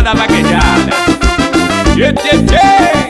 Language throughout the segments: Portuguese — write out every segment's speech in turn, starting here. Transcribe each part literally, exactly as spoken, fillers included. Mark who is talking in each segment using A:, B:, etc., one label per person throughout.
A: da vaquejada. Tchê, tchê, tchê.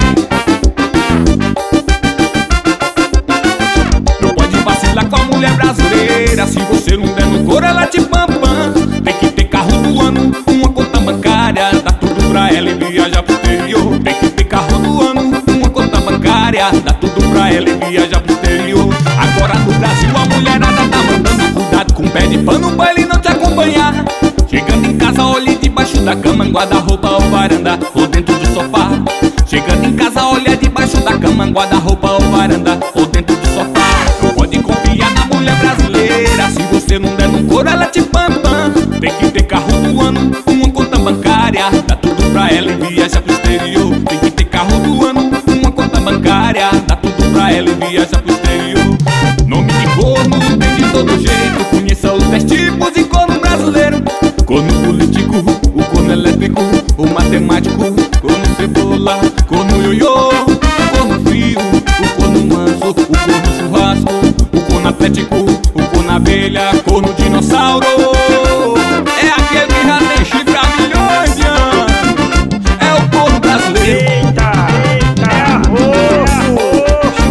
A: Não pode vacilar com a mulher brasileira. Se você não der no couro, ela te pam pam. Tem que ter carro do ano, uma conta bancária, dá tudo pra ela e viajar pro exterior. Tem que ter carro do ano, uma conta bancária, dá tudo pra ela e viajar pro exterior. Agora no Brasil a mulherada tá mandando cuidado com o pé de pano pra ele não te acompanhar. Chegando em casa, olhe debaixo da cama, guarda-roupa ou varanda, ou dentro do sofá. Chegando em casa, olha debaixo da cama, guarda-roupa ou varanda, ou dentro do sofá. Não pode confiar na mulher brasileira. Se você não der no couro, ela te pam pam. Tem que ter carro do ano, uma conta bancária, dá tudo pra ela e viaja pro exterior. Tem que ter carro do ano, uma conta bancária, dá tudo pra ela e viaja pro exterior. Nome de corno tem de todo jeito, conheça os dez tipos de corno brasileiro. Corno político, o corno elétrico, o matemático, corno cebola, corno ioiô, o corno frio, o corno manso, o corno churrasco, o corno atlético, o corno abelha, corno dinossauro. É aquele que já tem chifre há milhões de anos. É o corno brasileiro.
B: Eita, eita, é arroxo.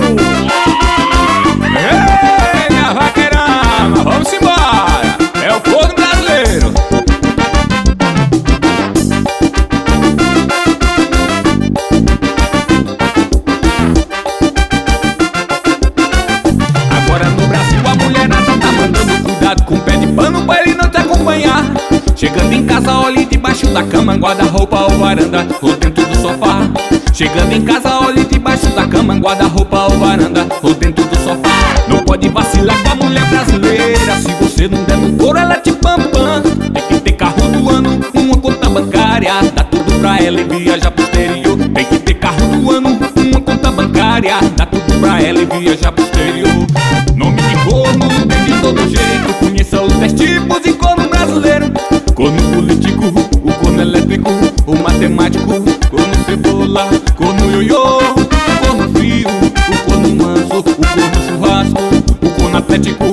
A: Ei, minha vaqueirama, vamos embora. É o corno brasileiro. Agora no Brasil a mulherada tá mandando cuidado com o pé de pano pra ele não te acompanhar. Chegando em casa, olhe debaixo da cama, guarda-roupa ou varanda, ou dentro do sofá. Chegando em casa, olhe debaixo da cama, guarda-roupa ou varanda, ou dentro do sofá. Não pode vacilar com a mulher brasileira. Se você não der no couro, ela te pam pam. Tem que ter carro do ano, uma conta bancária, dá tudo pra ela e viajar pro exterior. Tem que ter carro do ano, uma conta bancária, dá tudo pra ela e viajar pro exterior. Nome de corno tem de todo jeito, conheça os dez tipos de corno brasileiro. Corno político, o corno elétrico, o matemático, corno cebola, corno ioiô, o corno frio, o corno manso, o corno churrasco, o corno atlético,